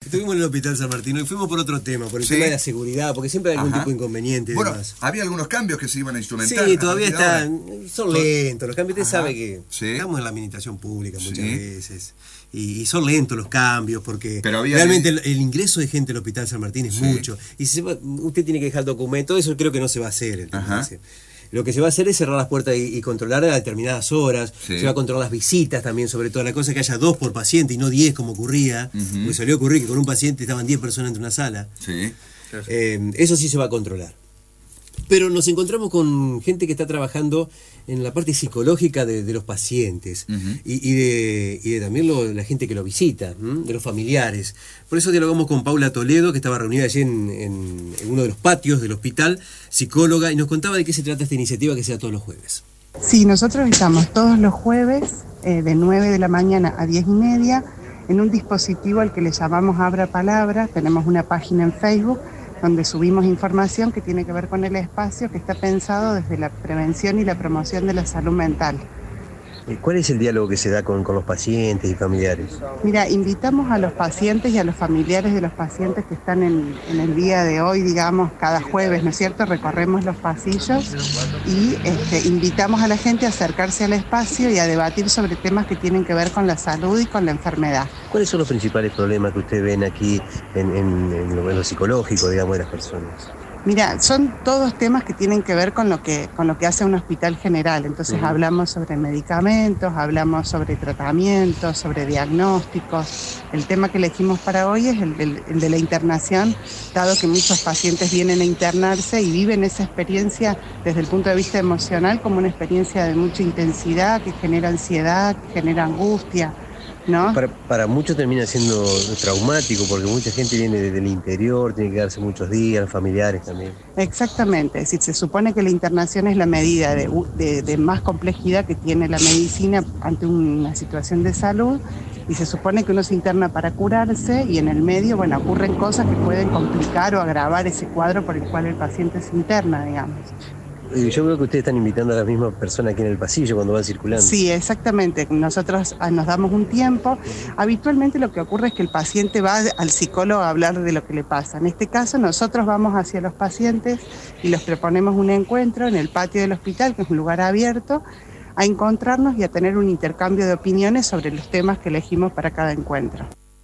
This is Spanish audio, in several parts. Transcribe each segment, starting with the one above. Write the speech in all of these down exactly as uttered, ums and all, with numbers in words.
Estuvimos en el Hospital San Martín y fuimos por otro tema, por el ¿Sí? tema de la seguridad, porque siempre hay algún Ajá. tipo de inconveniente y Bueno, demás. había algunos cambios que se iban a instrumentar. Sí, todavía a partir de están, ahora. son lentos los cambios. Usted Ajá. sabe que Sí. estamos en la administración pública muchas Sí. veces y, y son lentos los cambios porque Pero había realmente que- el, el ingreso de gente al Hospital San Martín es Sí. mucho. Y si se va- usted tiene que dejar el documento, eso creo que no se va a hacer. Ajá. ¿entendés? Lo que se va a hacer es cerrar las puertas y, y controlar a determinadas horas. Sí. Se va a controlar las visitas también, sobre todo la cosa que haya dos por paciente y no diez como ocurría. Ujú. Porque solía ocurrir que con un paciente estaban diez personas entre una sala. Sí. Eh, eso sí se va a controlar. Pero nos encontramos con gente que está trabajando en la parte psicológica de, de los pacientes Ujú. y, y de, y de también lo- la gente que lo visita, ¿m? De los familiares. Por eso dialogamos con Paula Toledo, que estaba reunida allí en, en- en uno de los patios del hospital, psicóloga, y nos contaba de qué se trata esta iniciativa que sea todos los jueves. Sí, nosotros estamos todos los jueves eh, de nueve de la mañana a diez y media en un dispositivo al que le llamamos Abra Palabra. Tenemos una página en Facebook donde subimos información que tiene que ver con el espacio, que está pensado desde la prevención y la promoción de la salud mental. ¿Cuál es el diálogo que se da con, con los pacientes y familiares? Mira, invitamos a los pacientes y a los familiares de los pacientes que están en, en el día de hoy, digamos, cada jueves, ¿no es cierto? Recorremos los pasillos y este, invitamos a la gente a acercarse al espacio y a debatir sobre temas que tienen que ver con la salud y con la enfermedad. ¿Cuáles son los principales problemas que ustedes ven aquí en, en- en lo, en lo psicológico, digamos, de las personas? Mira, son todos temas que tienen que ver con lo que, con lo que hace un hospital general. Entonces Ujú. hablamos sobre medicamentos, hablamos sobre tratamientos, sobre diagnósticos. El tema que elegimos para hoy es el, del- el de la internación, dado que muchos pacientes vienen a internarse y viven esa experiencia desde el punto de vista emocional como una experiencia de mucha intensidad, que genera ansiedad, que genera angustia, ¿no? Para, para muchos termina siendo traumático porque mucha gente viene desde el interior, tiene que quedarse muchos días, familiares también. Exactamente, es decir, se supone que la internación es la medida de, de- de más complejidad que tiene la medicina ante una situación de salud y se supone que uno se interna para curarse y en el medio, bueno, ocurren cosas que pueden complicar o agravar ese cuadro por el cual el paciente se interna, digamos. Eh, Yo creo que ustedes están invitando a la misma persona aquí en el pasillo cuando van circulando. Sí, exactamente. Nosotros ah, nos damos un tiempo. Habitualmente lo que ocurre es que el paciente va al psicólogo a hablar de lo que le pasa. En este caso nosotros vamos hacia los pacientes y les proponemos un encuentro en el patio del hospital, que es un lugar abierto, a encontrarnos y a tener un intercambio de opiniones sobre los temas que elegimos para cada encuentro.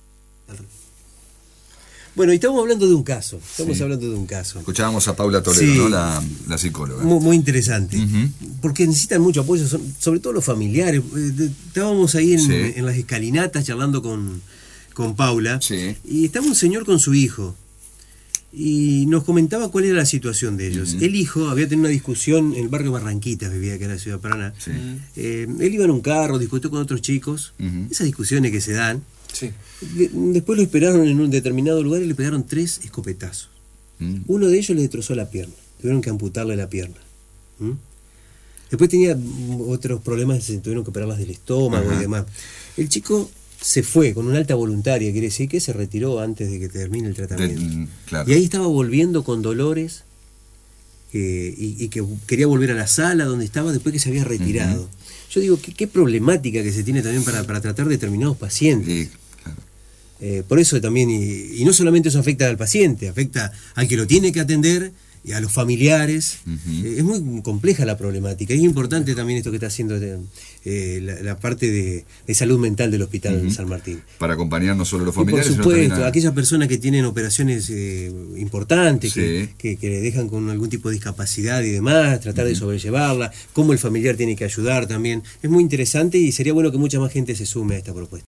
Bueno, y estamos hablando de un caso, estamos Sí. hablando de un caso. Escuchábamos a Paula Toledo, Sí. ¿no? La, la psicóloga. Muy, muy interesante, Ujú. porque necesitan mucho apoyo, son- sobre todo los familiares. Eh, de- Estábamos ahí en, Sí. en las escalinatas charlando con, con Paula, Sí. y estaba un señor con su hijo, y nos comentaba cuál era la situación de ellos. Ujú. El hijo había tenido una discusión en el barrio Barranquitas, vivía que era la ciudad de Paraná. Sí. Eh, él iba en un carro, discutió con otros chicos, Ujú. esas discusiones que se dan. Sí. Le- Después lo esperaron en un determinado lugar y le pegaron tres escopetazos. Mm. Uno de ellos le destrozó la pierna. Tuvieron que amputarle la pierna. ¿Mm? Después tenía mm, otros problemas, se tuvieron que operarlas del estómago Ajá. y demás. El chico se fue con una alta voluntaria, quiere decir que se retiró antes de que termine el De- tratamiento. mm, claro. Y ahí estaba volviendo con dolores eh, y, y que quería volver a la sala donde estaba después que se había retirado. Ujú. Yo digo, qué, qué problemática que se tiene también para, para tratar determinados pacientes. Sí, claro. Eh, por eso también, y, y no solamente eso afecta al paciente, afecta al que lo tiene que atender y a los familiares. Ujú. Eh, es muy compleja la problemática. Es importante también esto que está haciendo eh, la, la parte de, de salud mental del Hospital Ujú. San Martín. Para acompañar no solo a los Y por familiares, sino supuesto, también a- aquellas personas que tienen operaciones eh, importantes, que, Sí. que, que le dejan con algún tipo de discapacidad y demás, tratar de sobrellevarla, cómo el familiar tiene que ayudar también. Es muy interesante y sería bueno que mucha más gente se sume a esta propuesta.